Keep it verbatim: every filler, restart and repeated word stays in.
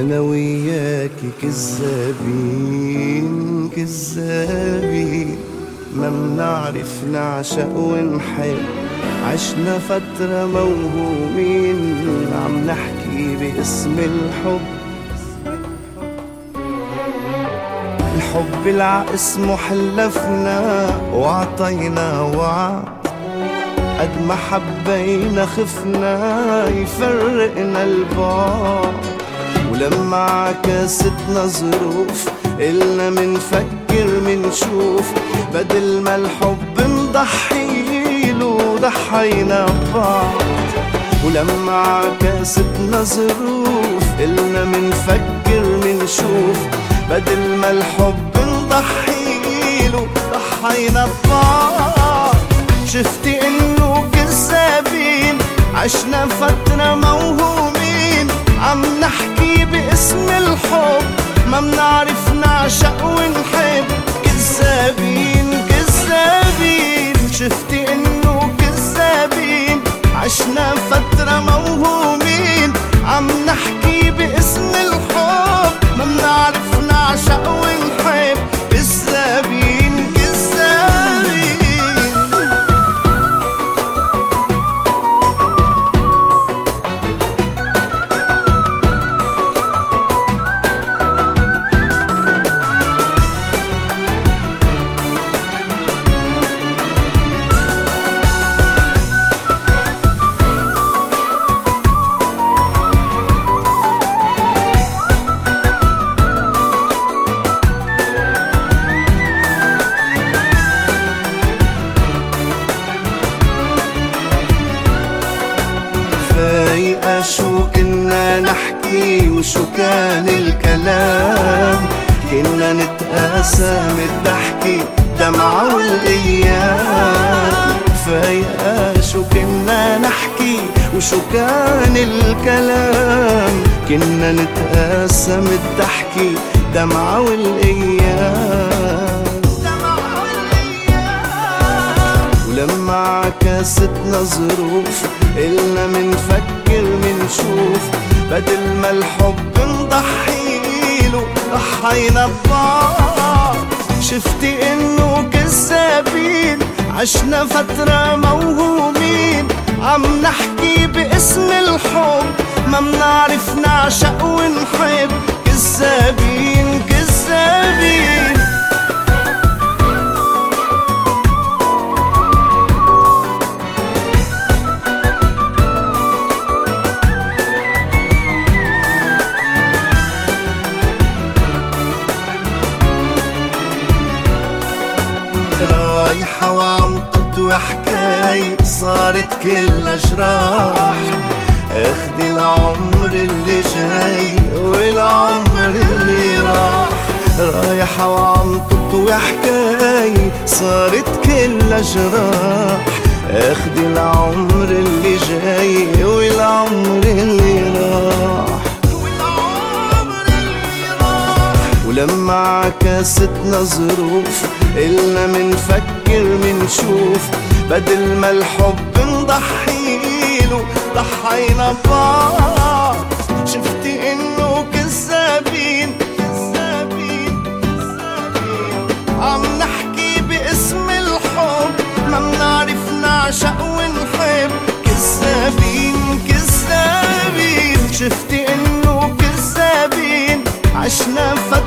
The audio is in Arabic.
أنا وياكي كذابين كذابين، ما منعرف نعشق ونحب، عشنا فترة موهومين عم نحكي باسم الحب. الحب الع اسمه حلفنا وعطينا وعد، قد ما حبينا خفنا يفرقنا البعد، ولما عكاستنا ظروف قلنا منفكر منشوف، بدل ما الحب نضحيله ضحينا ببعض. ولما عكاستنا ظروف قلنا منفكر منشوف، بدل ما الحب نضحيله ضحينا ببعض. شفتي انه كذابين، عشنا فترة موهومين عم نحكي باسم الحب، ما منعرف نعشق ونحب. كذابين كذابين، شفتي انه كذابين، عشنا فترة موهومين عم نحكي باسم الحب، ما منعرف نعشق ونحب. كذابين كذابين. فايقة شو كنا نحكي وشو كان الكلام، كنا نتقاسم الضحكة دمعة والايام. فايقة شو كنا نحكي وشو كان الكلام، كنا نتقاسم الضحكة دمعة والايام. ولما عكاستنا ظروف قلنا منفكر منشوف، بدل ما الحب نضحيله ضحينا ببعض. شفتي انه كذابين، عشنا فترة موهومين عم نحكي باسم الحب، ما منعرف نعشق ونحب. كذابين كذابين. رايحة وعم تطوي حكاية صارت كلها جراح، اخدي العمر اللي جاي والعمر اللي راح. رايحة وعم تطوي حكاية صارت كلها جراح، اخدي العمر اللي جاي والعمر اللي راح. ولما عكاستنا ظروف قلنا منفكر منشوف، بدل ما الحب نضحيله ضحينا ببعض. شفتي انه كذابين كذابين كذابين، عم نحكي باسم الحب، ما منعرف نعشق ونحب. كذابين كذابين، شفتي انه كذابين، عشنا فترة